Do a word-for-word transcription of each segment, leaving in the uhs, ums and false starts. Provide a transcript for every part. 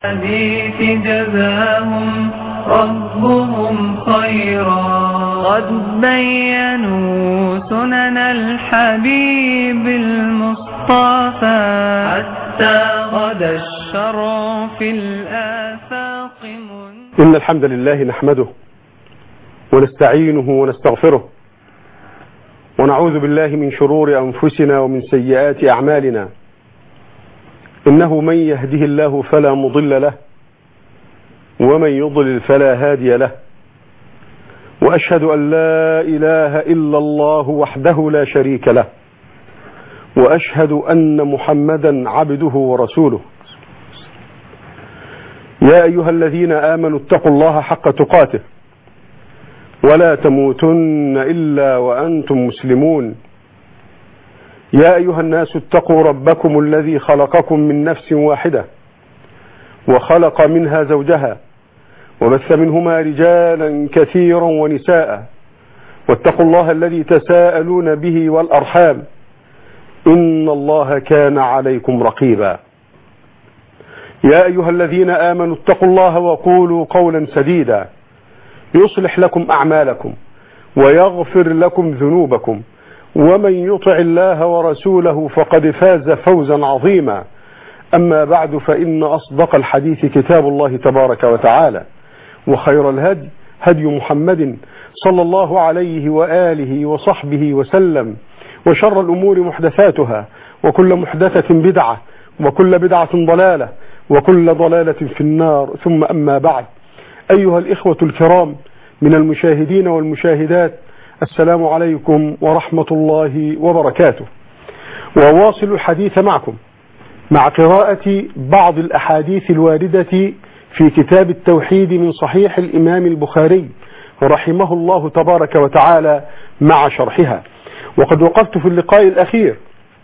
الحديث جزاهم ربهم خيرا قد بينوا سنن الحبيب المصطفى حتى غدا الشرع في الآفاق من إن الحمد لله نحمده ونستعينه ونستغفره ونعوذ بالله من شرور أنفسنا ومن سيئات أعمالنا. إنه من يهده الله فلا مضل له ومن يضلل فلا هادي له، وأشهد أن لا إله إلا الله وحده لا شريك له، وأشهد أن محمدا عبده ورسوله. يا أيها الذين آمنوا اتقوا الله حق تقاته ولا تموتن إلا وأنتم مسلمون. يا أيها الناس اتقوا ربكم الذي خلقكم من نفس واحدة وخلق منها زوجها وبث منهما رجالا كثيرا ونساء، واتقوا الله الذي تساءلون به والأرحام إن الله كان عليكم رقيبا. يا أيها الذين آمنوا اتقوا الله وقولوا قولا سديدا يصلح لكم أعمالكم ويغفر لكم ذنوبكم، ومن يطع الله ورسوله فقد فاز فوزا عظيما. أما بعد، فإن أصدق الحديث كتاب الله تبارك وتعالى، وخير الهدي هدي محمد صلى الله عليه وآله وصحبه وسلم، وشر الأمور محدثاتها، وكل محدثة بدعة، وكل بدعة ضلالة، وكل ضلالة في النار. ثم أما بعد، أيها الإخوة الكرام من المشاهدين والمشاهدات، السلام عليكم ورحمة الله وبركاته. وواصل الحديث معكم مع قراءة بعض الأحاديث الواردة في كتاب التوحيد من صحيح الإمام البخاري رحمه الله تبارك وتعالى مع شرحها. وقد وقفت في اللقاء الأخير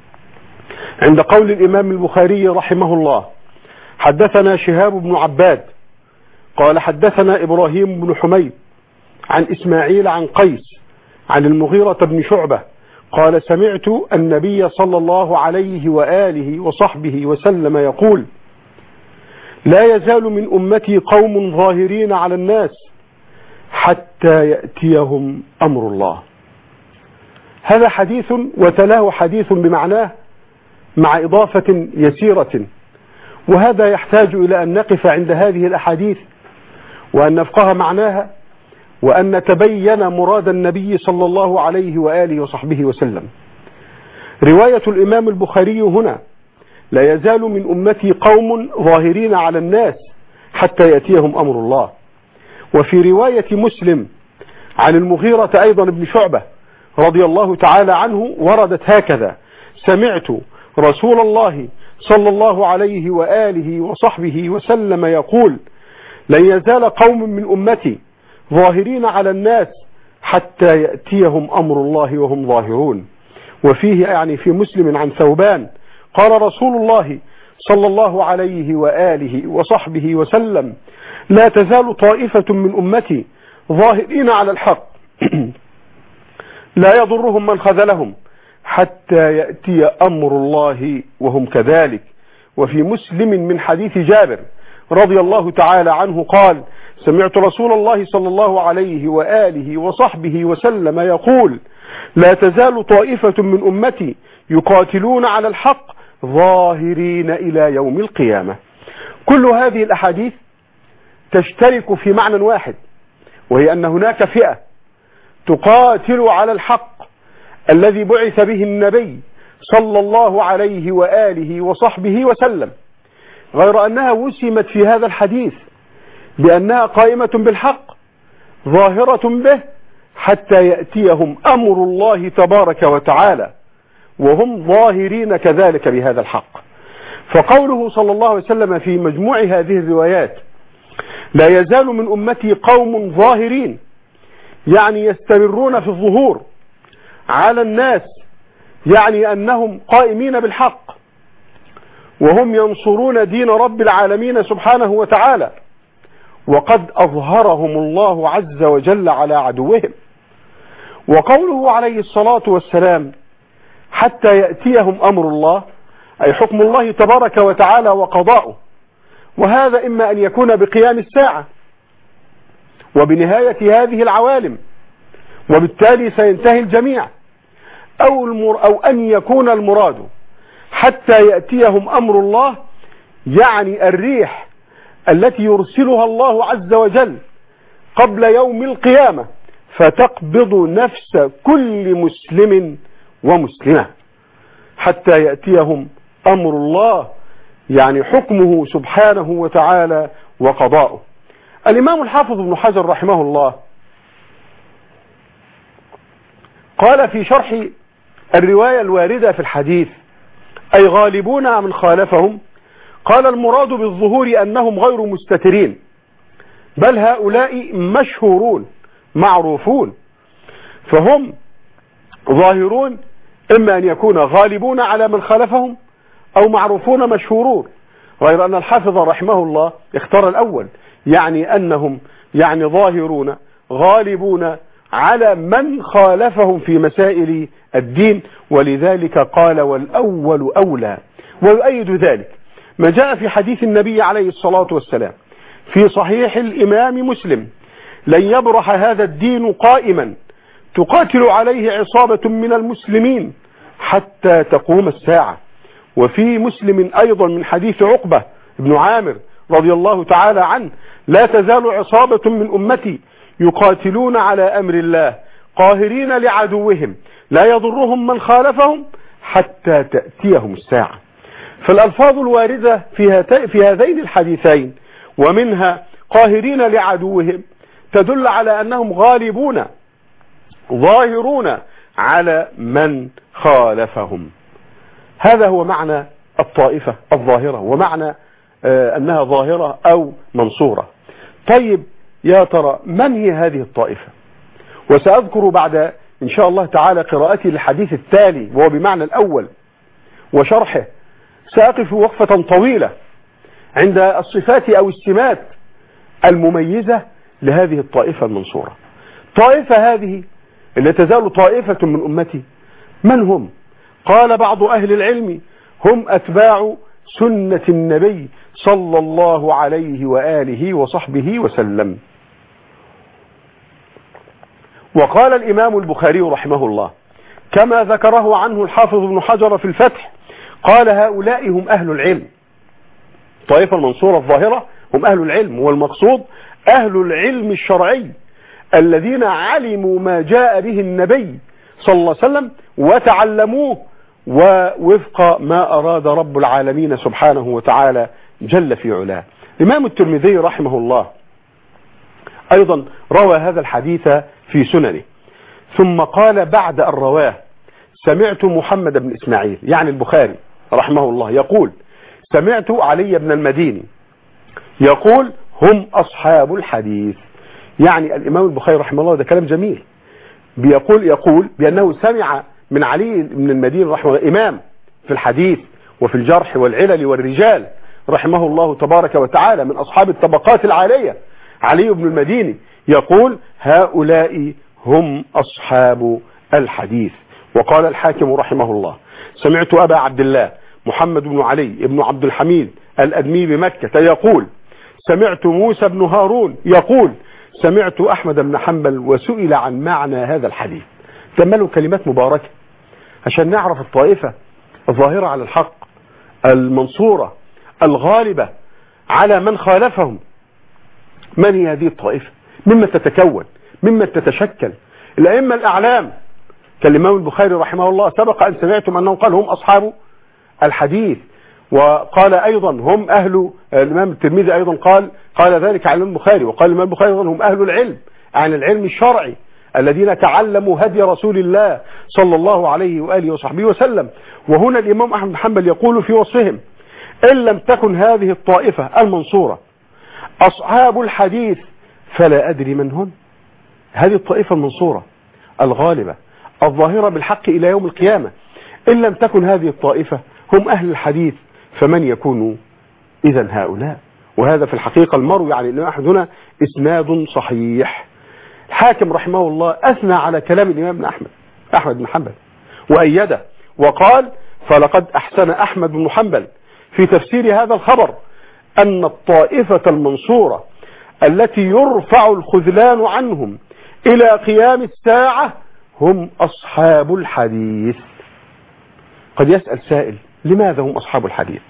عند قول الإمام البخاري رحمه الله: حدثنا شهاب بن عباد قال حدثنا إبراهيم بن حميد عن إسماعيل عن قيس عن المغيرة بن شعبة قال سمعت النبي صلى الله عليه وآله وصحبه وسلم يقول: لا يزال من أمتي قوم ظاهرين على الناس حتى يأتيهم أمر الله. هذا حديث وتلاه حديث بمعناه مع إضافة يسيرة، وهذا يحتاج إلى أن نقف عند هذه الأحاديث وأن نفقه معناها وأن نتبين مراد النبي صلى الله عليه وآله وصحبه وسلم. رواية الإمام البخاري هنا: لا يزال من أمتي قوم ظاهرين على الناس حتى يأتيهم أمر الله. وفي رواية مسلم عن المغيرة أيضا بن شعبة رضي الله تعالى عنه وردت هكذا: سمعت رسول الله صلى الله عليه وآله وصحبه وسلم يقول: لن يزال قوم من أمتي ظاهرين على الناس حتى يأتيهم أمر الله وهم ظاهرون. وفيه يعني في مسلم عن ثوبان قال رسول الله صلى الله عليه وآله وصحبه وسلم: لا تزال طائفة من أمتي ظاهرين على الحق لا يضرهم من خذلهم حتى يأتي أمر الله وهم كذلك. وفي مسلم من حديث جابر رضي الله تعالى عنه قال: سمعت رسول الله صلى الله عليه وآله وصحبه وسلم يقول: لا تزال طائفة من أمتي يقاتلون على الحق ظاهرين إلى يوم القيامة. كل هذه الأحاديث تشترك في معنى واحد، وهي أن هناك فئة تقاتل على الحق الذي بعث به النبي صلى الله عليه وآله وصحبه وسلم، غير أنها وسمت في هذا الحديث بأنها قائمة بالحق ظاهرة به حتى يأتيهم أمر الله تبارك وتعالى وهم ظاهرين كذلك بهذا الحق. فقوله صلى الله عليه وسلم في مجموع هذه الروايات: لا يزال من أمتي قوم ظاهرين، يعني يستمرون في الظهور على الناس، يعني أنهم قائمين بالحق وهم ينصرون دين رب العالمين سبحانه وتعالى، وقد أظهرهم الله عز وجل على عدوهم. وقوله عليه الصلاة والسلام: حتى يأتيهم أمر الله، أي حكم الله تبارك وتعالى وقضاؤه، وهذا إما أن يكون بقيام الساعة وبنهاية هذه العوالم، وبالتالي سينتهي الجميع، أو, المر أو أن يكون المراد حتى يأتيهم أمر الله، يعني الريح التي يرسلها الله عز وجل قبل يوم القيامة فتقبض نفس كل مسلم ومسلمة حتى يأتيهم أمر الله، يعني حكمه سبحانه وتعالى وقضاؤه. الإمام الحافظ ابن حجر رحمه الله قال في شرح الرواية الواردة في الحديث أي غالبون من خالفهم، قال المراد بالظهور أنهم غير مستترين، بل هؤلاء مشهورون معروفون، فهم ظاهرون، إما أن يكون غالبون على من خالفهم أو معروفون مشهورون، غير أن الحافظ رحمه الله اختار الأول، يعني أنهم يعني ظاهرون غالبون على من خالفهم في مسائل الدين، ولذلك قال والأول أولى. ويؤيد ذلك ما جاء في حديث النبي عليه الصلاة والسلام في صحيح الإمام مسلم: لن يبرح هذا الدين قائما تقاتل عليه عصابة من المسلمين حتى تقوم الساعة. وفي مسلم أيضا من حديث عقبة بن عامر رضي الله تعالى عنه: لا تزال عصابة من أمتي يقاتلون على أمر الله قاهرين لعدوهم لا يضرهم من خالفهم حتى تأتيهم الساعة. فالألفاظ الواردة في هذين الحديثين ومنها قاهرين لعدوهم تدل على أنهم غالبون ظاهرون على من خالفهم. هذا هو معنى الطائفة الظاهرة، ومعنى آه أنها ظاهرة أو منصورة. طيب يا ترى من هي هذه الطائفة؟ وسأذكر بعد إن شاء الله تعالى قراءتي للحديث التالي وهو بمعنى الأول وشرحه، سأقف وقفة طويلة عند الصفات أو السمات المميزة لهذه الطائفة المنصورة. طائفة هذه اللي تزال طائفة من أمتي، من هم؟ قال بعض أهل العلم: هم أتباع سنة النبي صلى الله عليه وآله وصحبه وسلم. وقال الإمام البخاري رحمه الله كما ذكره عنه الحافظ ابن حجر في الفتح، قال: هؤلاء هم أهل العلم. الطائفة المنصورة الظاهرة هم أهل العلم، والمقصود أهل العلم الشرعي الذين علموا ما جاء به النبي صلى الله عليه وسلم وتعلموه ووفق ما أراد رب العالمين سبحانه وتعالى جل في علاه. الإمام الترمذي رحمه الله أيضا روى هذا الحديث في سننه، ثم قال بعد أن رواه: سمعت محمد بن إسماعيل، يعني البخاري رحمه الله، يقول: سمعت علي بن المديني يقول: هم أصحاب الحديث. يعني الإمام البخاري رحمه الله، ده كلام جميل، بيقول يقول بأنه سمع من علي بن المديني رحمه الله، إمام في الحديث وفي الجرح والعلل والرجال رحمه الله تبارك وتعالى، من أصحاب الطبقات العالية، علي بن المديني يقول: هؤلاء هم أصحاب الحديث. وقال الحاكم رحمه الله: سمعت أبا عبد الله محمد بن علي بن عبد الحميد الأدمي بمكة يقول: سمعت موسى بن هارون يقول: سمعت أحمد بن حنبل وسئل عن معنى هذا الحديث. تملوا كلمات مباركة عشان نعرف الطائفة الظاهرة على الحق المنصورة الغالبة على من خالفهم. من هي هذه الطائفة؟ مما تتكون؟ مما تتشكل؟ الأئمة الأعلام كالإمام البخاري رحمه الله سبق أن سمعتم أنه قال: هم أصحاب الحديث. وقال أيضا: هم أهل، الإمام الترمذي أيضا قال قال ذلك عن الإمام البخاري، وقال الإمام البخاري أيضا: هم أهل العلم، عن العلم الشرعي الذين تعلموا هدي رسول الله صلى الله عليه وآله وصحبه وسلم. وهنا الإمام أحمد بن حنبل يقول في وصفهم: إن لم تكن هذه الطائفة المنصورة أصحاب الحديث فلا أدري من هم. هذه الطائفة المنصورة الغالبة الظاهرة بالحق إلى يوم القيامة، إن لم تكن هذه الطائفة هم أهل الحديث فمن يكون إذن هؤلاء؟ وهذا في الحقيقة المروي عن الإمام أحمد هنا إسناد صحيح. الحاكم رحمه الله أثنى على كلام الإمام ابن أحمد أحمد بن حنبل وأيده، وقال: فلقد أحسن أحمد بن حنبل في تفسير هذا الخبر أن الطائفة المنصورة التي يرفع الخذلان عنهم إلى قيام الساعة هم أصحاب الحديث. قد يسأل سائل: لماذا هم أصحاب الحديث؟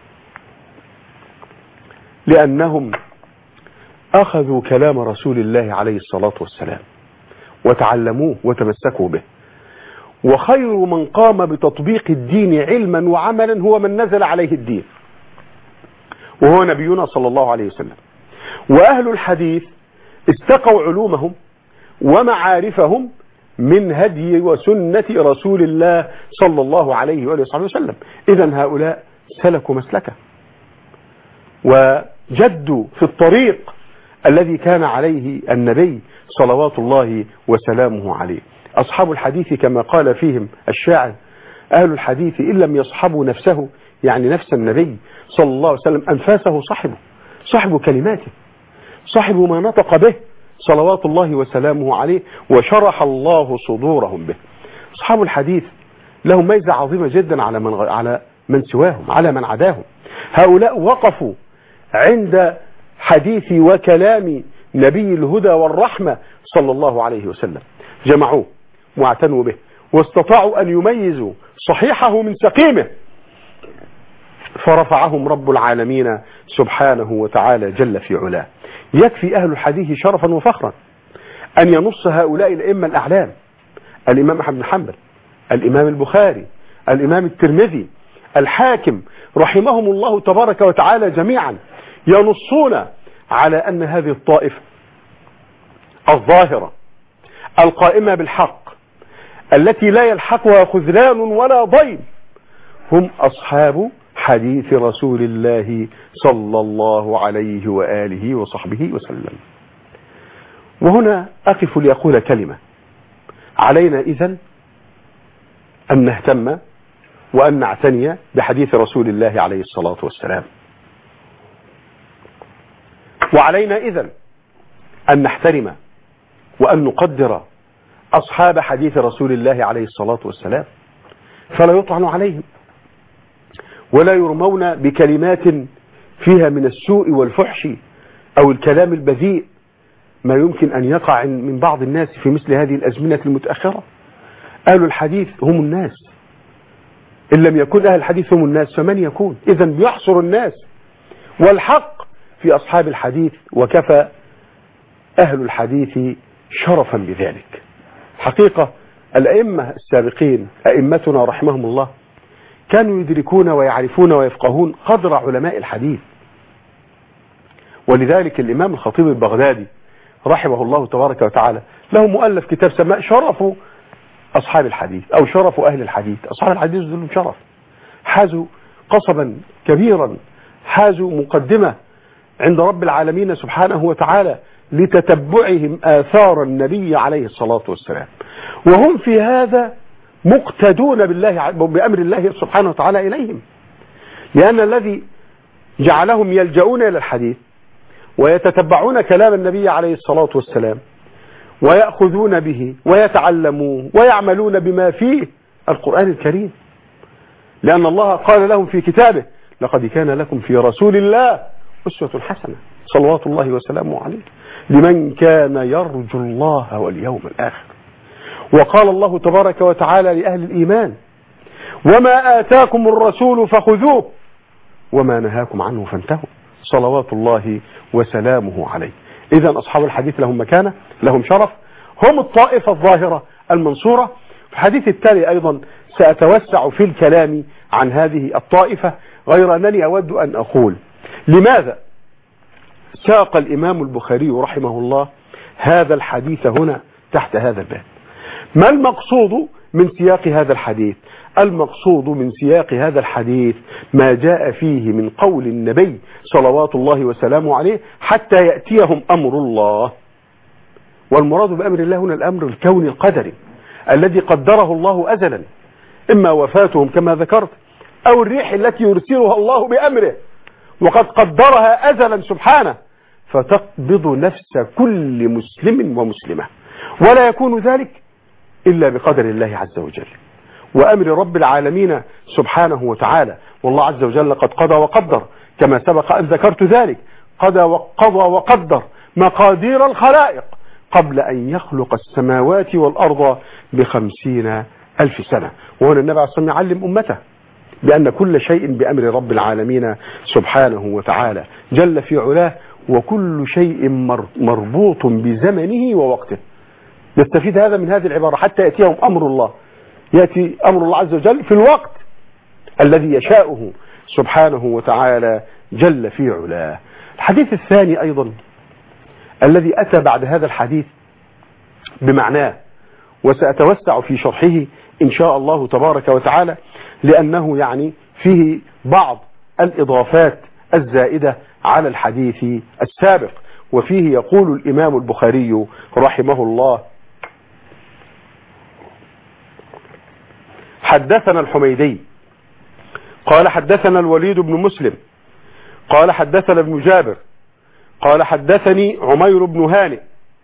لأنهم أخذوا كلام رسول الله عليه الصلاة والسلام وتعلموه وتمسكوا به، وخير من قام بتطبيق الدين علما وعملا هو من نزل عليه الدين، وهو نبينا صلى الله عليه وسلم. وأهل الحديث استقوا علومهم ومعارفهم من هدي وسنة رسول الله صلى الله عليه وآله وسلم. إذن هؤلاء سلكوا مسلكه وجدوا في الطريق الذي كان عليه النبي صلوات الله وسلامه عليه. أصحاب الحديث كما قال فيهم الشاعر: أهل الحديث إن لم يصحبوا نفسه، يعني نفس النبي صلى الله عليه وسلم، أنفاسه صحبه، صحبوا كلماته، صحبوا ما نطق به صلوات الله وسلامه عليه، وشرح الله صدورهم به. أصحاب الحديث لهم ميزة عظيمة جدا على من على من سواهم، على من عداهم. هؤلاء وقفوا عند حديث وكلام نبي الهدى والرحمة صلى الله عليه وسلم، جمعوه واعتنوا به، واستطاعوا أن يميزوا صحيحه من سقيمه، فرفعهم رب العالمين سبحانه وتعالى جل في علاه. يكفي أهل الحديث شرفا وفخرا أن ينص هؤلاء الأئمة الأعلام: الإمام أحمد بن حنبل، الإمام البخاري، الإمام الترمذي، الحاكم، رحمهم الله تبارك وتعالى جميعا، ينصون على أن هذه الطائفة الظاهرة القائمة بالحق التي لا يلحقها خذلان ولا ضيم هم أصحاب حديث رسول الله صلى الله عليه وآله وصحبه وسلم. وهنا أقف لأقول كلمة: علينا إذن أن نهتم وأن نعتني بحديث رسول الله عليه الصلاة والسلام، وعلينا إذن أن نحترم وأن نقدر أصحاب حديث رسول الله عليه الصلاة والسلام، فلا يطعن عليهم ولا يرمون بكلمات فيها من السوء والفحش أو الكلام البذيء ما يمكن أن يقع من بعض الناس في مثل هذه الأزمنة المتأخرة. أهل الحديث هم الناس، إن لم يكن أهل الحديث هم الناس فمن يكون؟ إذن يحصر الناس، والحق في أصحاب الحديث، وكفى أهل الحديث شرفا بذلك. حقيقة الأئمة السابقين أئمتنا رحمهم الله كانوا يدركون ويعرفون ويفقهون قدر علماء الحديث، ولذلك الإمام الخطيب البغدادي رحمه الله تبارك وتعالى له مؤلف كتاب سماه شرف أصحاب الحديث أو شرف أهل الحديث. أصحاب الحديث ذلهم شرف، حازوا قصبا كبيرا، حازوا مقدمة عند رب العالمين سبحانه وتعالى لتتبعهم آثار النبي عليه الصلاة والسلام، وهم في هذا مقتدون بالله بأمر الله سبحانه وتعالى إليهم، لأن الذي جعلهم يلجؤون إلى الحديث ويتتبعون كلام النبي عليه الصلاة والسلام ويأخذون به ويتعلمون ويعملون بما فيه القرآن الكريم، لأن الله قال لهم في كتابه: لقد كان لكم في رسول الله أسوة حسنة صلوات الله وسلامه عليه لمن كان يرجو الله واليوم الآخر. وقال الله تبارك وتعالى لأهل الإيمان: وما آتاكم الرسول فخذوه وما نهاكم عنه فانتهوا صلوات الله وسلامه عليه. إذن أصحاب الحديث لهم مكانة، لهم شرف، هم الطائفة الظاهرة المنصورة. في الحديث التالي أيضا سأتوسع في الكلام عن هذه الطائفة، غير أنني أود أن أقول لماذا ساق الإمام البخاري رحمه الله هذا الحديث هنا تحت هذا الباب. ما المقصود من سياق هذا الحديث؟ المقصود من سياق هذا الحديث ما جاء فيه من قول النبي صلوات الله وسلامه عليه: حتى يأتيهم أمر الله. والمراد بأمر الله هنا الأمر الكوني القدري الذي قدره الله أزلا، إما وفاتهم كما ذكرت، أو الريح التي يرسلها الله بأمره وقد قدرها أزلا سبحانه، فتقبض نفس كل مسلم ومسلمة، ولا يكون ذلك إلا بقدر الله عز وجل وأمر رب العالمين سبحانه وتعالى. والله عز وجل قد قضى وقدر كما سبق أن ذكرت ذلك، قضى وقضى وقدر مقادير الخلائق قبل أن يخلق السماوات والأرض بخمسين ألف سنة. وهنا النبي عليه الصلاة والسلام يعلم أمته بأن كل شيء بأمر رب العالمين سبحانه وتعالى جل في علاه، وكل شيء مربوط بزمنه ووقته. نستفيد هذا من هذه العبارة حتى يأتيهم أمر الله، يأتي أمر الله عز وجل في الوقت الذي يشاءه سبحانه وتعالى جل في علاه. الحديث الثاني أيضا الذي أتى بعد هذا الحديث بمعناه، وسأتوسع في شرحه إن شاء الله تبارك وتعالى، لأنه يعني فيه بعض الإضافات الزائدة على الحديث السابق. وفيه يقول الإمام البخاري رحمه الله: حدثنا الحميدي قال حدثنا الوليد بن مسلم قال حدثنا ابن جابر قال حدثني عمير بن هانئ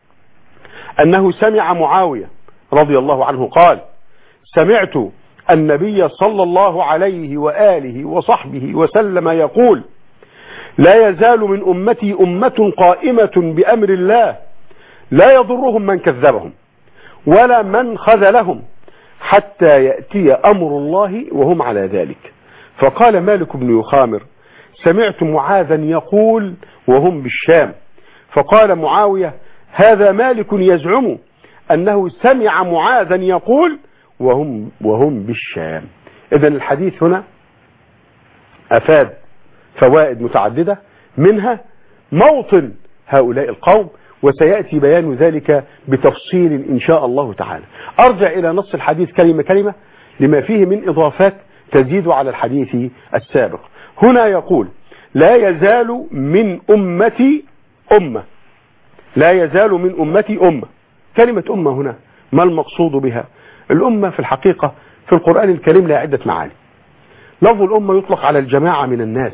أنه سمع معاوية رضي الله عنه قال: سمعت النبي صلى الله عليه وآله وصحبه وسلم يقول: لا يزال من أمتي أمة قائمة بأمر الله لا يضرهم من كذبهم ولا من خذلهم حتى يأتي أمر الله وهم على ذلك. فقال مالك بن يخامر: سمعت معاذا يقول وهم بالشام. فقال معاوية: هذا مالك يزعم أنه سمع معاذا يقول وهم, وهم بالشام. إذن الحديث هنا أفاد فوائد متعددة، منها موطن هؤلاء القوم، وسيأتي بيان ذلك بتفصيل إن شاء الله تعالى. أرجع إلى نص الحديث كلمة كلمة لما فيه من إضافات تزيد على الحديث السابق. هنا يقول: لا يزال من أمتي أمة، لا يزال من أمتي أمة. كلمة أمة هنا ما المقصود بها؟ الأمة في الحقيقة في القرآن الكريم لها عدة معاني. لفظ الأمة يطلق على الجماعة من الناس،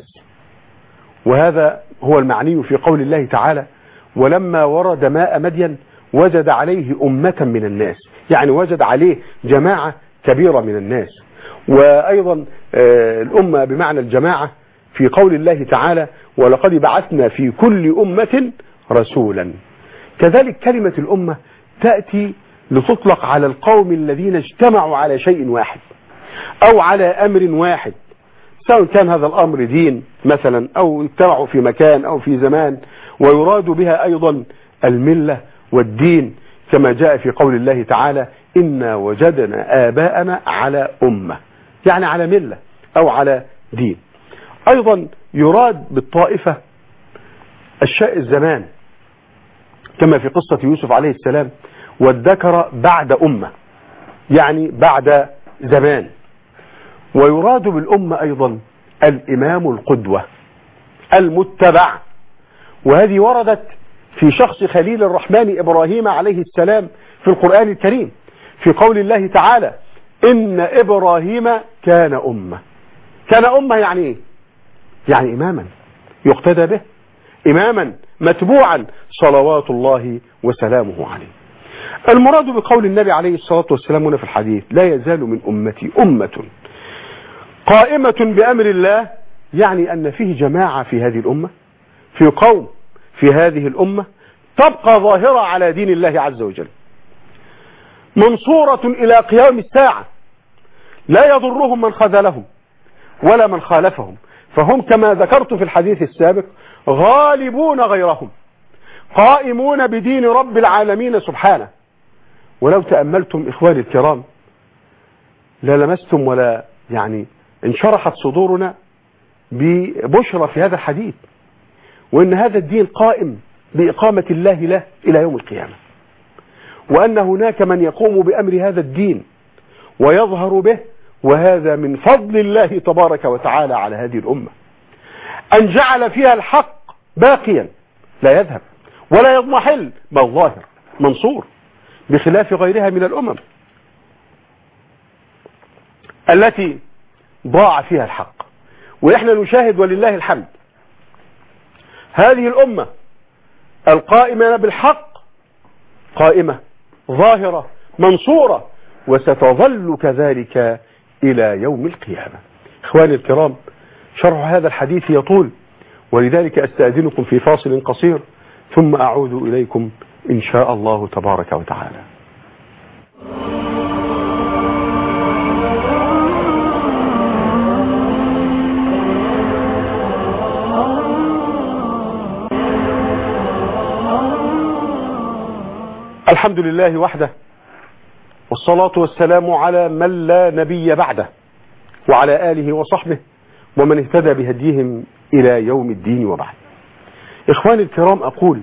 وهذا هو المعني في قول الله تعالى: ولما ورد ماء مدين وجد عليه أمة من الناس، يعني وجد عليه جماعة كبيرة من الناس. وأيضا الأمة بمعنى الجماعة في قول الله تعالى: ولقد بعثنا في كل أمة رسولا. كذلك كلمة الأمة تأتي لتطلق على القوم الذين اجتمعوا على شيء واحد أو على أمر واحد، سواء كان هذا الأمر دين مثلا أو اجتمعوا في مكان أو في زمان، ويراد بها أيضا الملة والدين، كما جاء في قول الله تعالى: إنا وجدنا آباءنا على أمة، يعني على ملة أو على دين. أيضا يراد بالطائفة الشيء الزمان، كما في قصة يوسف عليه السلام: والذكر بعد أمة، يعني بعد زمان. ويراد بالأمة أيضا الإمام القدوة المتبع، وهذه وردت في شخص خليل الرحمن إبراهيم عليه السلام في القرآن الكريم في قول الله تعالى: إن إبراهيم كان أمة. كان أمة يعني إيه؟ يعني إماما يقتدى به، إماما متبوعا صلوات الله وسلامه عليه. المراد بقول النبي عليه الصلاة والسلام هنا في الحديث: لا يزال من أمتي أمة قائمة بأمر الله، يعني أن فيه جماعة في هذه الأمة، في قوم في هذه الأمة تبقى ظاهرة على دين الله عز وجل، منصورة إلى قيام الساعة، لا يضرهم من خذلهم ولا من خالفهم، فهم كما ذكرت في الحديث السابق غالبون غيرهم، قائمون بدين رب العالمين سبحانه. ولو تأملتم إخواني الكرام للمستم ولا يعني انشرحت صدورنا ببشرى في هذا الحديث، وأن هذا الدين قائم بإقامة الله له إلى يوم القيامة، وأن هناك من يقوم بأمر هذا الدين ويظهر به، وهذا من فضل الله تبارك وتعالى على هذه الأمة، أن جعل فيها الحق باقيا لا يذهب ولا يضمحل، بل ظاهر منصور، بخلاف غيرها من الأمم التي ضاع فيها الحق. ونحن نشاهد ولله الحمد هذه الأمة القائمة بالحق قائمة ظاهرة منصورة، وستظل كذلك إلى يوم القيامة. إخواني الكرام، شرح هذا الحديث يطول، ولذلك أستأذنكم في فاصل قصير ثم أعود إليكم إن شاء الله تبارك وتعالى. الحمد لله وحده، والصلاة والسلام على من لا نبي بعده، وعلى آله وصحبه ومن اهتدى بهديهم إلى يوم الدين وبعد. إخواني الكرام، أقول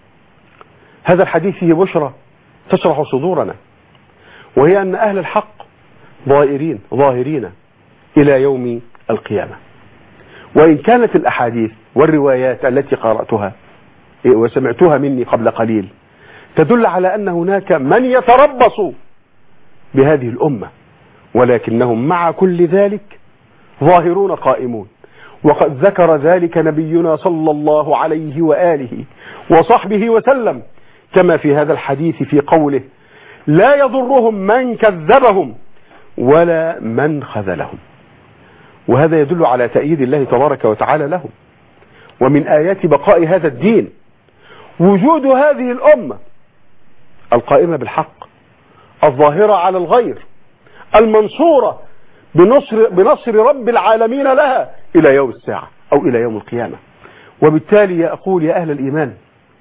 هذا الحديث فيه بشرى تشرح صدورنا، وهي أن أهل الحق ظاهرين ظاهرين إلى يوم القيامة. وإن كانت الأحاديث والروايات التي قرأتها وسمعتها مني قبل قليل تدل على أن هناك من يتربص بهذه الأمة، ولكنهم مع كل ذلك ظاهرون قائمون. وقد ذكر ذلك نبينا صلى الله عليه وآله وصحبه وسلم كما في هذا الحديث في قوله: لا يضرهم من كذبهم ولا من خذلهم. وهذا يدل على تأييد الله تبارك وتعالى لهم. ومن آيات بقاء هذا الدين وجود هذه الأمة القائمة بالحق، الظاهرة على الغير، المنصورة بنصر, بنصر رب العالمين لها إلى يوم الساعة أو إلى يوم القيامة. وبالتالي أقول يا أهل الإيمان،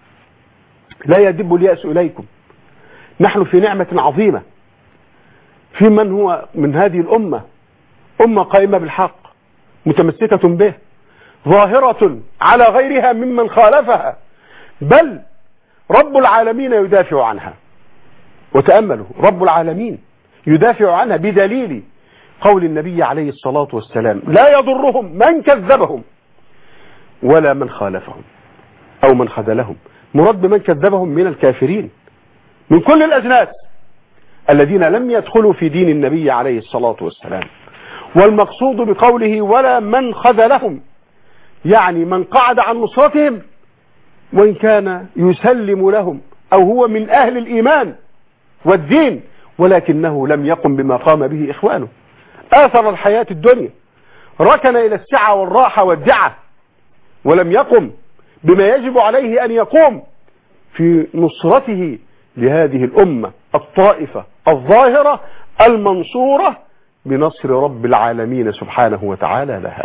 لا يدب اليأس إليكم، نحن في نعمة عظيمة في من هو من هذه الأمة أمة قائمة بالحق متمسكة به، ظاهرة على غيرها ممن خالفها، بل رب العالمين يدافع عنها. وتأملوا، رب العالمين يدافع عنها بدليل قول النبي عليه الصلاة والسلام: لا يضرهم من كذبهم ولا من خالفهم أو من خذلهم. مراد بمن كذبهم من الكافرين من كل الأجناس الذين لم يدخلوا في دين النبي عليه الصلاة والسلام. والمقصود بقوله ولا من خذلهم يعني من قعد عن نصرتهم وإن كان يسلم لهم أو هو من أهل الإيمان والدين، ولكنه لم يقم بما قام به إخوانه، آثر الحياة الدنيا، ركن إلى السعة والراحة والدعة، ولم يقم بما يجب عليه أن يقوم في نصرته لهذه الأمة الطائفة الظاهرة المنصورة بنصر رب العالمين سبحانه وتعالى لها،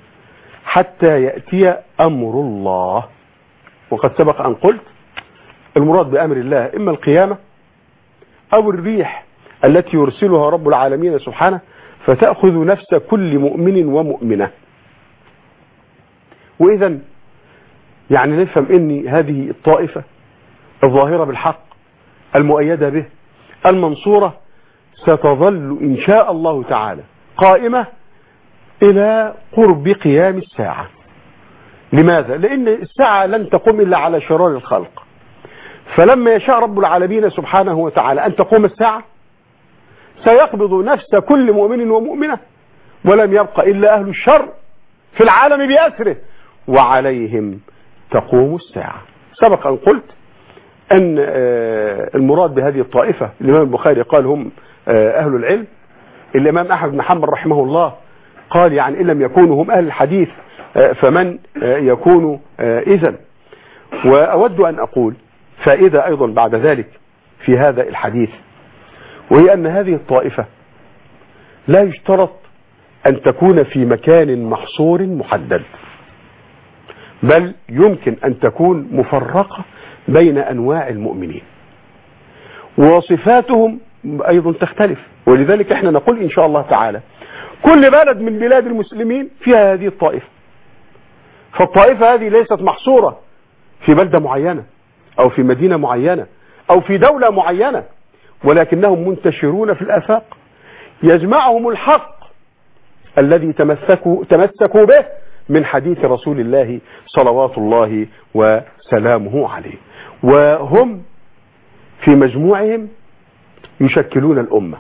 حتى يأتي أمر الله. وقد سبق أن قلت المراد بأمر الله إما القيامة أو الريح التي يرسلها رب العالمين سبحانه فتأخذ نفس كل مؤمن ومؤمنة. وإذا يعني نفهم أن هذه الطائفة الظاهرة بالحق المؤيدة به المنصورة ستظل إن شاء الله تعالى قائمة إلى قرب قيام الساعة. لماذا؟ لأن الساعة لن تقوم إلا على شرار الخلق، فلما يشاء رب العالمين سبحانه وتعالى أن تقوم الساعة سيقبض نفس كل مؤمن ومؤمنة، ولم يبقى إلا أهل الشر في العالم بأسره، وعليهم تقوم الساعة. سبق أن قلت أن المراد بهذه الطائفة الإمام البخاري قال هم أهل العلم، الإمام أحمد بن حنبل رحمه الله قال يعني إن لم يكونوا هم أهل الحديث فمن يكون إذن. وأود أن أقول فائدة أيضا بعد ذلك في هذا الحديث، وهي أن هذه الطائفة لا يشترط أن تكون في مكان محصور محدد، بل يمكن أن تكون مفرقة بين أنواع المؤمنين، وصفاتهم أيضا تختلف. ولذلك احنا نقول إن شاء الله تعالى كل بلد من بلاد المسلمين فيها هذه الطائفة، فالطائفة هذه ليست محصورة في بلدة معينة أو في مدينة معينة أو في دولة معينة، ولكنهم منتشرون في الآفاق، يجمعهم الحق الذي تمسكوا, تمسكوا به من حديث رسول الله صلوات الله وسلامه عليه، وهم في مجموعهم يشكلون الأمة،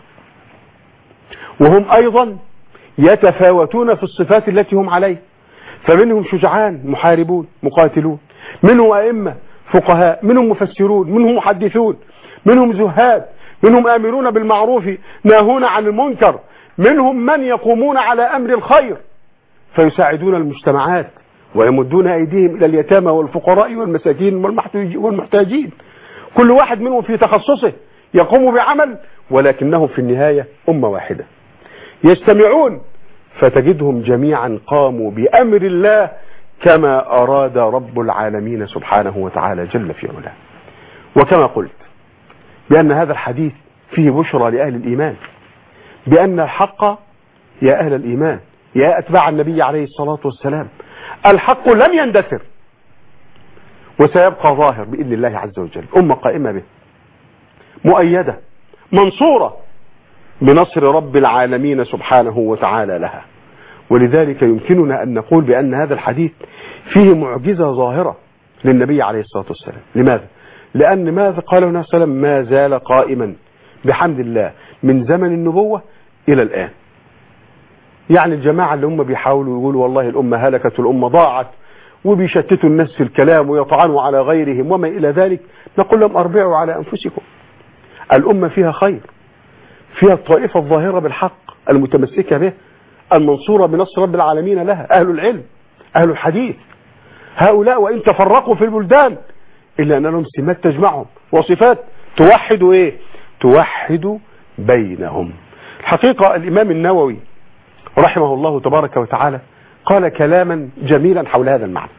وهم أيضا يتفاوتون في الصفات التي هم عليه، فمنهم شجعان محاربون مقاتلون، منهم أئمة فقهاء، منهم مفسرون، منهم محدثون، منهم زهاد، منهم آمرون بالمعروف ناهون عن المنكر، منهم من يقومون على أمر الخير فيساعدون المجتمعات ويمدون أيديهم إلى اليتامى والفقراء والمساكين والمحتاجين، كل واحد منهم في تخصصه يقوم بعمل، ولكنهم في النهاية أمة واحدة يجتمعون فتجدهم جميعا قاموا بأمر الله كما أراد رب العالمين سبحانه وتعالى جل في علاه. وكما قلت بأن هذا الحديث فيه بشرى لأهل الإيمان بأن الحق يا أهل الإيمان يا أتباع النبي عليه الصلاة والسلام، الحق لم يندثر وسيبقى ظاهر بإذن الله عز وجل، أمة قائمة به مؤيدة منصورة بنصر رب العالمين سبحانه وتعالى لها. ولذلك يمكننا أن نقول بأن هذا الحديث فيه معجزة ظاهرة للنبي عليه الصلاة والسلام. لماذا؟ لأن ماذا قاله النبي صلى الله عليه وسلم؟ ما زال قائما بحمد الله من زمن النبوة إلى الآن. يعني الجماعة اللي هم بيحاولوا يقولوا والله الأمة هلكت والأمة ضاعت وبيشتتوا الناس في الكلام ويطعنوا على غيرهم وما إلى ذلك، نقول لهم أربعوا على أنفسكم، الأمة فيها خير، فيها الطائفة الظاهرة بالحق المتمسكة به المنصورة بنصر رب العالمين لها، أهل العلم أهل الحديث، هؤلاء وإن تفرقوا في البلدان إلا أن لهم سمات تجمعهم وصفات توحد إيه؟ توحد بينهم. الحقيقة الإمام النووي رحمه الله تبارك وتعالى قال كلاما جميلا حول هذا المعنى،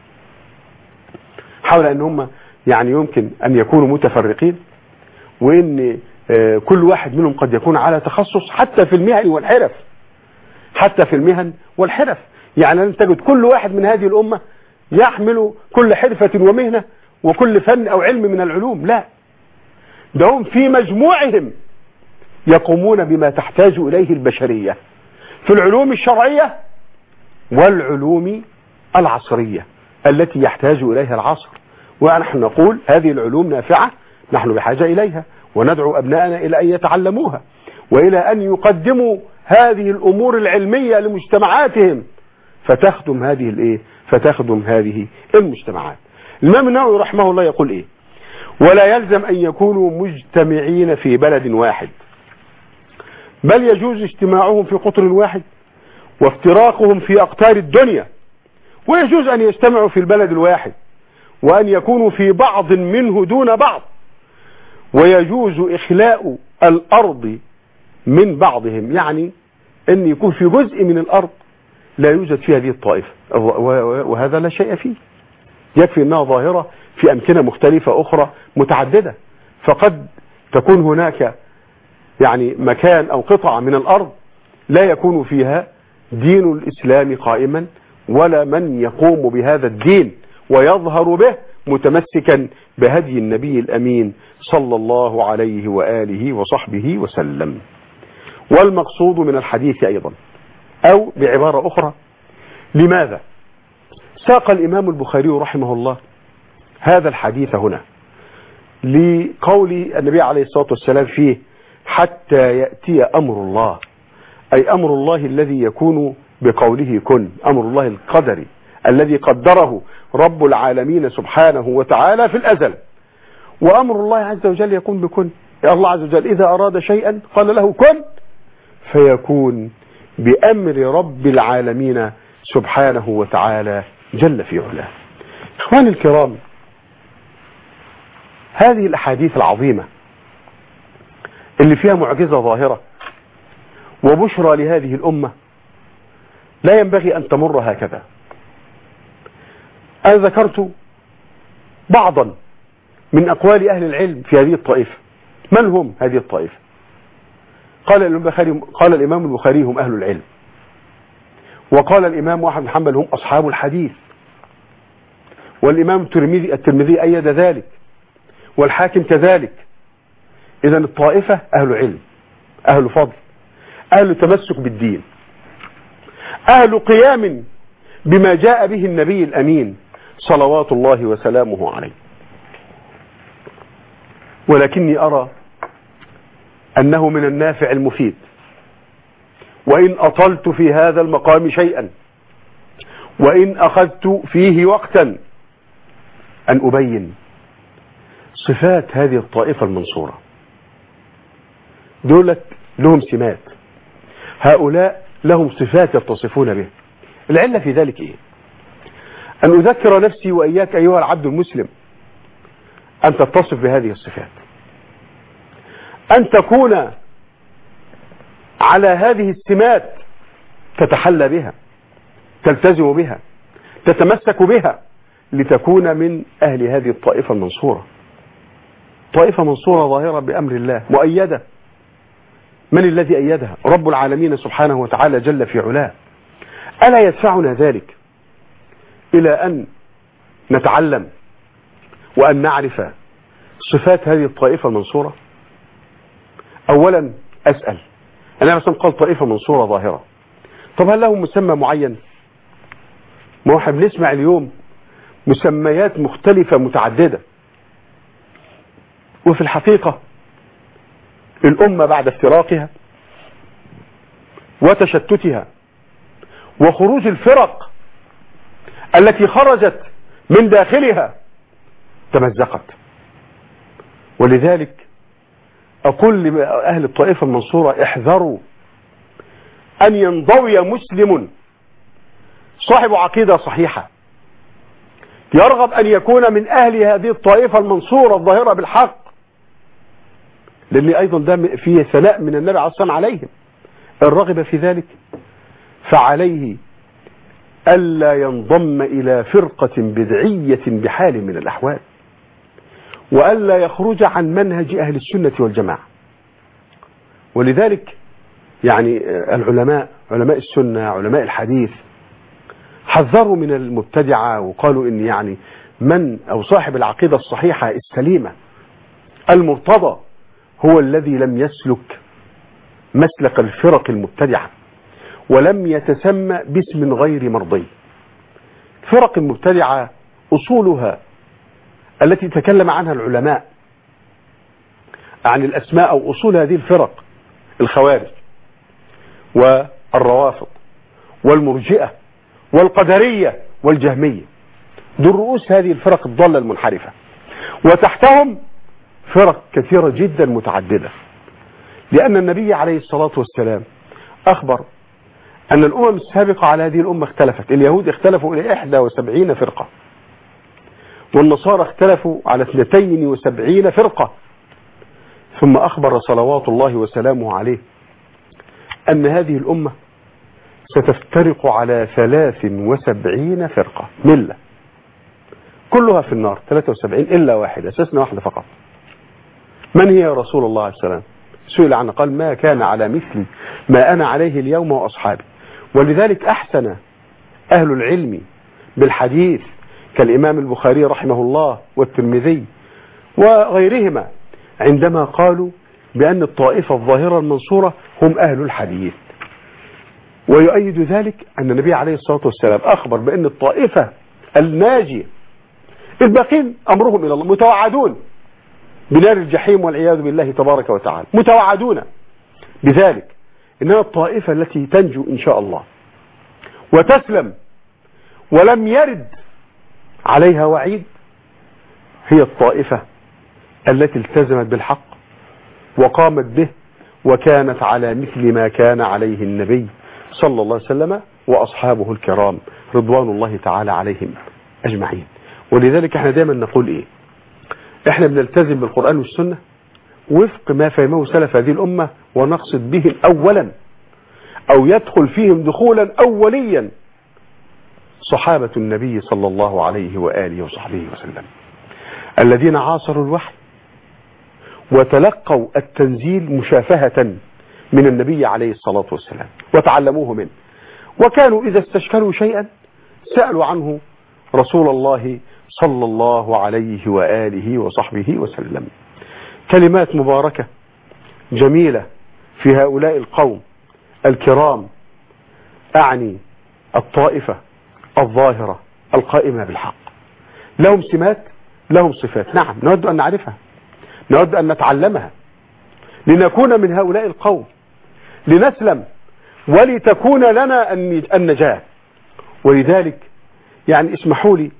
حول أن هم يعني يمكن أن يكونوا متفرقين، وإن كل واحد منهم قد يكون على تخصص حتى في المهن والحرف، حتى في المهن والحرف. يعني أن تجد كل واحد من هذه الأمة يحمل كل حرفة ومهنة وكل فن أو علم من العلوم، لا، ده هم في مجموعهم يقومون بما تحتاج إليه البشرية في العلوم الشرعية والعلوم العصرية التي يحتاج إليها العصر. ونحن نقول هذه العلوم نافعة، نحن بحاجة إليها، وندعو أبنائنا إلى أن يتعلموها وإلى أن يقدموا هذه الأمور العلمية لمجتمعاتهم فتخدم هذه الإيه؟ فتخدم هذه المجتمعات. الإمام النووي رحمه الله يقول إيه؟ ولا يلزم أن يكونوا مجتمعين في بلد واحد، بل يجوز اجتماعهم في قطر واحد وافتراقهم في أقطار الدنيا، ويجوز أن يجتمعوا في البلد الواحد وأن يكونوا في بعض منه دون بعض، ويجوز إخلاء الأرض من بعضهم، يعني أن يكون في جزء من الأرض لا يوجد فيه هذه الطائفة، وهذا لا شيء فيه، يكفي أنها ظاهرة في أمكنة مختلفة أخرى متعددة. فقد تكون هناك يعني مكان أو قطعة من الأرض لا يكون فيها دين الإسلام قائما ولا من يقوم بهذا الدين ويظهر به متمسكا بهدي النبي الأمين صلى الله عليه وآله وصحبه وسلم. والمقصود من الحديث أيضا، أو بعبارة أخرى، لماذا ساق الإمام البخاري رحمه الله هذا الحديث هنا؟ لقول النبي عليه الصلاة والسلام فيه حتى يأتي أمر الله، أي أمر الله الذي يكون بقوله كن، أمر الله القدري الذي قدره رب العالمين سبحانه وتعالى في الأزل. وأمر الله عز وجل يكون بكن، الله عز وجل إذا أراد شيئا قال له كن فيكون بأمر رب العالمين سبحانه وتعالى جل في علاه. إخواني الكرام، هذه الأحاديث العظيمة اللي فيها معجزة ظاهرة وبشرى لهذه الأمة لا ينبغي أن تمر هكذا. أنا ذكرت بعضا من أقوال أهل العلم في هذه الطائفة. من هم هذه الطائفة؟ قال البخاري، قال الإمام البخاري هم أهل العلم، وقال الإمام أحمد بن حنبل هم أصحاب الحديث، والإمام الترمذي الترمذي أيد ذلك، والحاكم كذلك. إذا الطائفة أهل علم، أهل فضل، أهل تمسك بالدين، أهل قيام بما جاء به النبي الأمين صلوات الله وسلامه عليه. ولكني أرى أنه من النافع المفيد، وإن أطلت في هذا المقام شيئا وإن أخذت فيه وقتا، أن أبين صفات هذه الطائفة المنصورة. دولت لهم سمات، هؤلاء لهم صفات يتصفون به. العلة في ذلك إيه؟ أن أذكر نفسي وإياك أيها العبد المسلم أن تتصف بهذه الصفات، أن تكون على هذه السمات تتحلى بها، تلتزم بها، تتمسك بها، لتكون من أهل هذه الطائفة المنصورة. طائفة منصورة ظاهرة بأمر الله مؤيدة. من الذي أيدها؟ رب العالمين سبحانه وتعالى جل في علاه. ألا يدفعنا ذلك إلى أن نتعلم وأن نعرف صفات هذه الطائفة المنصورة؟ أولا أسأل، أنا مثلا قال طائفة منصورة ظاهرة، طب هل له مسمى معين؟ ما هو احنا بنسمع اليوم مسميات مختلفة متعددة، وفي الحقيقة الأمة بعد افتراقها وتشتتها وخروج الفرق التي خرجت من داخلها تمزقت. ولذلك أقول لأهل الطائفة المنصورة احذروا أن ينضوي مسلم صاحب عقيدة صحيحة يرغب أن يكون من أهل هذه الطائفة المنصورة الظاهرة بالحق، لأن أيضا ده فيه ثناء من النبي عليه الصلاة والسلام عليهم. الرغب في ذلك فعليه ألا ينضم إلى فرقة بدعية بحال من الأحوال، وألا يخرج عن منهج أهل السنة والجماعة. ولذلك يعني العلماء علماء السنة علماء الحديث حذروا من المبتدعة، وقالوا إن يعني من أو صاحب العقيدة الصحيحة السليمة المرتضى هو الذي لم يسلك مسلك الفرق المبتدعة ولم يتسمى باسم غير مرضي. فرق المبتدعة أصولها التي تكلم عنها العلماء عن الأسماء أو أصول هذه الفرق: الخوارج والروافض والمرجئة والقدرية والجهمية، دول رؤوس هذه الفرق الضالة المنحرفة، وتحتهم فرق كثيرة جدا متعددة، لأن النبي عليه الصلاة والسلام أخبر أن الأمم السابقة على هذه الأمة اختلفت. اليهود اختلفوا إلى إحدى وسبعين فرقة، والنصارى اختلفوا على اثنتين وسبعين فرقة. ثم أخبر صلوات الله وسلامه عليه أن هذه الأمة ستفترق على ثلاث وسبعين فرقة ملة كلها في النار، ثلاثة وسبعين إلا واحدة، أساسنا واحدة فقط. من هي يا رسول الله عليه السلام؟ سئل عنه قال: ما كان على مثل ما أنا عليه اليوم وأصحابي. ولذلك أحسن أهل العلم بالحديث كالإمام البخاري رحمه الله والترمذي وغيرهما عندما قالوا بأن الطائفة الظاهرة المنصورة هم أهل الحديث. ويؤيد ذلك أن النبي عليه الصلاة والسلام أخبر بأن الطائفة الناجية الباقين أمرهم إلى الله، متوعدون بنار الجحيم والعياذ بالله تبارك وتعالى، متوعدون بذلك. إنها الطائفة التي تنجو إن شاء الله وتسلم ولم يرد عليها وعيد هي الطائفة التي التزمت بالحق وقامت به وكانت على مثل ما كان عليه النبي صلى الله عليه وسلم وأصحابه الكرام رضوان الله تعالى عليهم أجمعين. ولذلك احنا دائما نقول ايه؟ احنا بنلتزم بالقرآن والسنة وفق ما فهمه سلف هذه الأمة، ونقصد بهم أولا أو يدخل فيهم دخولا أوليا صحابة النبي صلى الله عليه وآله وصحبه وسلم، الذين عاصروا الوحي وتلقوا التنزيل مشافهة من النبي عليه الصلاة والسلام وتعلموه منه، وكانوا إذا استشكلوا شيئا سألوا عنه رسول الله صلى الله عليه وآله وصحبه وسلم. كلمات مباركة جميلة في هؤلاء القوم الكرام، أعني الطائفة الظاهرة القائمة بالحق. لهم سمات، لهم صفات، نعم نود أن نعرفها، نود أن نتعلمها لنكون من هؤلاء القوم، لنسلم ولتكون لنا النجاة. ولذلك يعني اسمحوا لي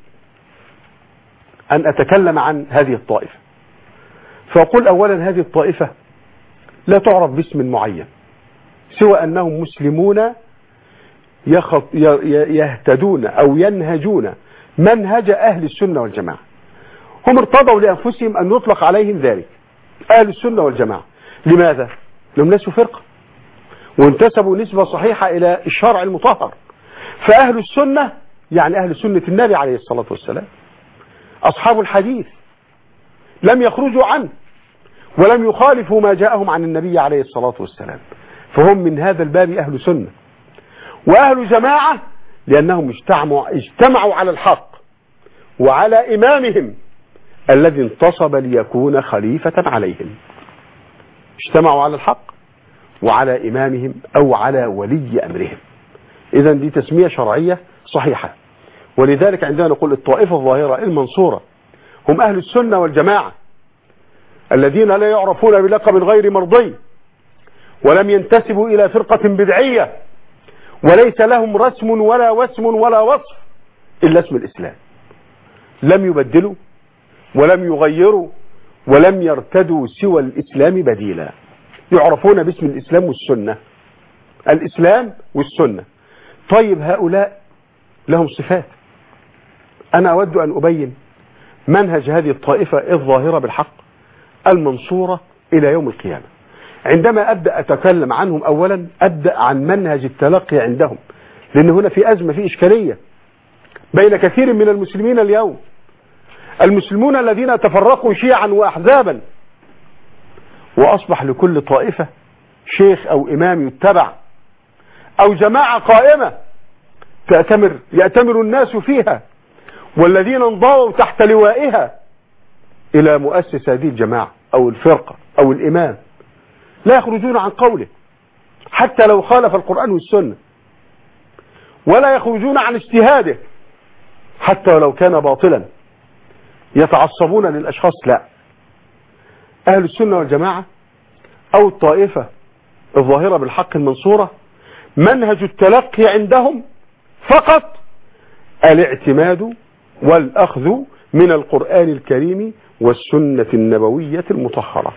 أن أتكلم عن هذه الطائفة، فأقول أولا هذه الطائفة لا تعرف باسم معين سوى أنهم مسلمون يهتدون أو ينهجون منهج أهل السنة والجماعة. هم ارتضوا لأنفسهم أن يطلق عليهم ذلك، أهل السنة والجماعة. لماذا؟ لهم ليسوا فرقة وانتسبوا نسبة صحيحة إلى الشرع المطهر. فأهل السنة يعني أهل سنة النبي عليه الصلاة والسلام، أصحاب الحديث لم يخرجوا عنه ولم يخالفوا ما جاءهم عن النبي عليه الصلاة والسلام، فهم من هذا الباب أهل سنة. وأهل جماعة لأنهم اجتمعوا, اجتمعوا على الحق وعلى إمامهم الذي انتصب ليكون خليفة عليهم. اجتمعوا على الحق وعلى إمامهم أو على ولي أمرهم. إذن دي تسمية شرعية صحيحة. ولذلك عندنا نقول الطائفة الظاهرة المنصورة هم أهل السنة والجماعة الذين لا يعرفون بلقب غير مرضي ولم ينتسبوا إلى فرقة بدعية وليس لهم رسم ولا وسم ولا وصف إلا اسم الإسلام. لم يبدلوا ولم يغيروا ولم يرتدوا سوى الإسلام بديلا. يعرفون باسم الإسلام والسنة، الإسلام والسنة. طيب هؤلاء لهم صفات. أنا أود أن أبين منهج هذه الطائفة الظاهرة بالحق المنصورة إلى يوم القيامة. عندما أبدأ أتكلم عنهم أولا أبدأ عن منهج التلقي عندهم، لأن هنا في أزمة، في إشكالية بين كثير من المسلمين اليوم. المسلمون الذين تفرقوا شيعا وأحزابا وأصبح لكل طائفة شيخ أو إمام يتبع أو جماعة قائمة تأتمر يأتمر الناس فيها، والذين انضووا تحت لوائها إلى مؤسس هذه الجماعة أو الفرقة أو الإمام لا يخرجون عن قوله حتى لو خالف القرآن والسنة، ولا يخرجون عن اجتهاده حتى لو كان باطلا. يتعصبون للأشخاص، لا. أهل السنة والجماعة أو الطائفة الظاهرة بالحق المنصورة منهج التلقي عندهم فقط الاعتماد والأخذ من القرآن الكريم والسنة النبوية المطهرة.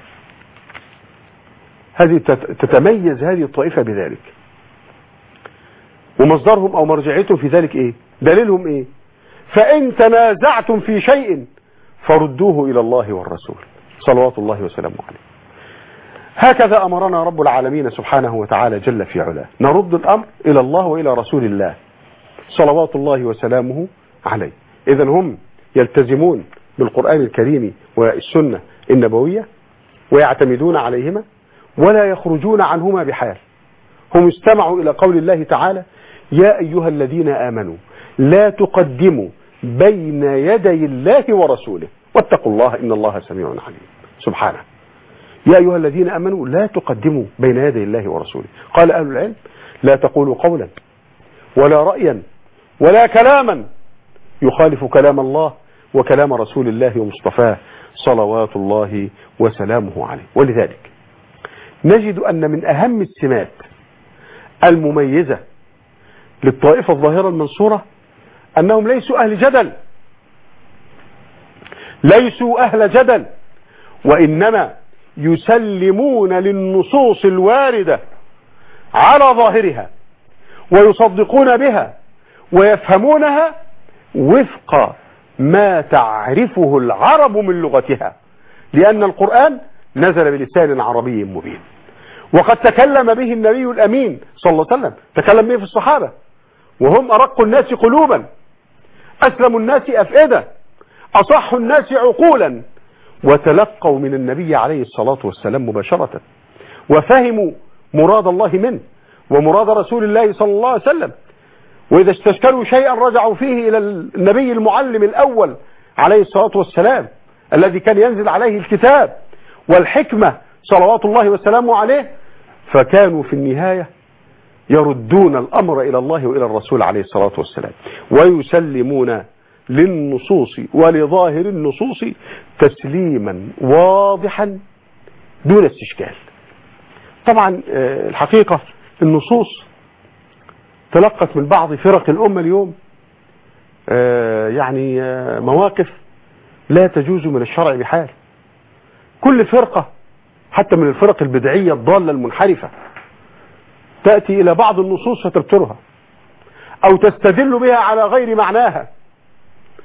هذه تتميز هذه الطائفة بذلك. ومصدرهم أو مرجعيتهم في ذلك إيه؟ دليلهم إيه؟ فإن تنازعتم في شيء فردوه إلى الله والرسول صلوات الله وسلامه عليه. هكذا أمرنا رب العالمين سبحانه وتعالى جل في علاه، نرد الأمر إلى الله وإلى رسول الله صلوات الله وسلامه عليه. إذن هم يلتزمون بالقرآن الكريم والسنة النبوية ويعتمدون عليهما ولا يخرجون عنهما بحال. هم استمعوا إلى قول الله تعالى: يا أيها الذين آمنوا لا تقدموا بين يدي الله ورسوله واتقوا الله إن الله سميع عليم. سبحانه. يا أيها الذين آمنوا لا تقدموا بين يدي الله ورسوله. قال أهل العلم: لا تقولوا قولا ولا رأيا ولا كلاما يخالف كلام الله وكلام رسول الله ومصطفاه صلوات الله وسلامه عليه. ولذلك نجد أن من أهم السمات المميزة للطائفة الظاهرة المنصورة أنهم ليسوا أهل جدل، ليسوا أهل جدل، وإنما يسلمون للنصوص الواردة على ظاهرها ويصدقون بها ويفهمونها وفق ما تعرفه العرب من لغتها، لأن القرآن نزل بلسان عربي مبين، وقد تكلم به النبي الأمين صلى الله عليه وسلم، تكلم به في الصحابة وهم أرق الناس قلوبا، أسلم الناس أفئدة، أصح الناس عقولا، وتلقوا من النبي عليه الصلاة والسلام مباشرة وفهموا مراد الله منه ومراد رسول الله صلى الله عليه وسلم. وإذا استشكلوا شيئا رجعوا فيه إلى النبي المعلم الأول عليه الصلاة والسلام الذي كان ينزل عليه الكتاب والحكمة صلوات الله وسلامه عليه، فكانوا في النهاية يردون الأمر إلى الله وإلى الرسول عليه الصلاة والسلام ويسلمون للنصوص ولظاهر النصوص تسليما واضحا دون استشكال. طبعا الحقيقة النصوص تلقت من بعض فرق الأمة اليوم يعني مواقف لا تجوز من الشرع بحال. كل فرقة حتى من الفرق البدعية الضالة المنحرفة تأتي إلى بعض النصوص فتبترها أو تستدل بها على غير معناها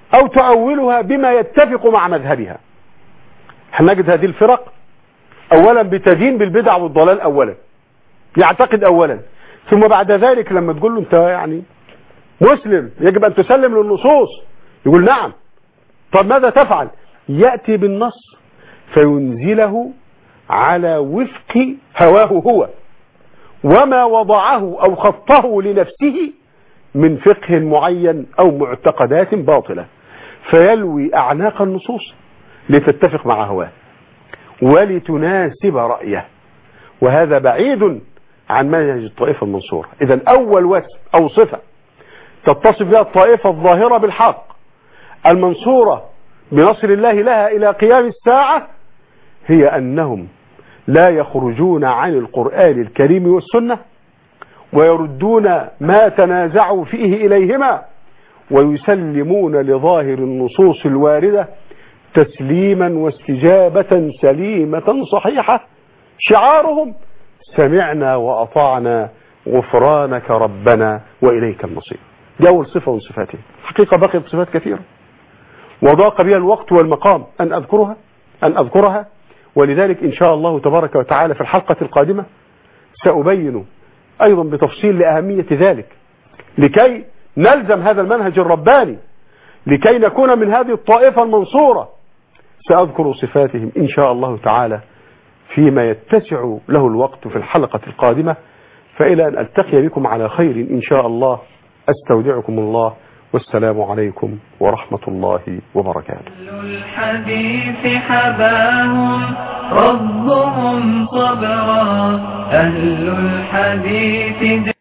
أو تؤولها بما يتفق مع مذهبها. هنجد هذه الفرق أولا بتدين بالبدع والضلال، أولا يعتقد أولا، ثم بعد ذلك لما تقول له أنت يعني مسلم يجب أن تسلم للنصوص، يقول نعم. طب ماذا تفعل؟ يأتي بالنص فينزله على وفق هواه هو وما وضعه أو خطه لنفسه من فقه معين أو معتقدات باطلة، فيلوي أعناق النصوص لتتفق مع هواه ولتناسب رأيه، وهذا بعيد عن منهج الطائفة المنصورة. إذن أول وصف أو صفة تتصف بها الطائفة الظاهرة بالحق المنصورة بنصر الله لها إلى قيام الساعة هي أنهم لا يخرجون عن القرآن الكريم والسنة، ويردون ما تنازعوا فيه إليهما، ويسلمون لظاهر النصوص الواردة تسليما واستجابة سليمة صحيحة، شعارهم سمعنا وأطعنا غفرانك ربنا وإليك المصير. دي أول صفة من صفاته. حقيقة بقيت صفات كثيرة وضاق بها الوقت والمقام أن أذكرها أن أذكرها ولذلك إن شاء الله تبارك وتعالى في الحلقة القادمة سأبين أيضا بتفصيل لأهمية ذلك، لكي نلزم هذا المنهج الرباني، لكي نكون من هذه الطائفة المنصورة. سأذكر صفاتهم إن شاء الله تعالى فيما يتسع له الوقت في الحلقة القادمة، فإلى أن ألتقي بكم على خير إن شاء الله أستودعكم الله، والسلام عليكم ورحمة الله وبركاته. أهل الحديث حباهم ربهم صبرا، أهل الحديث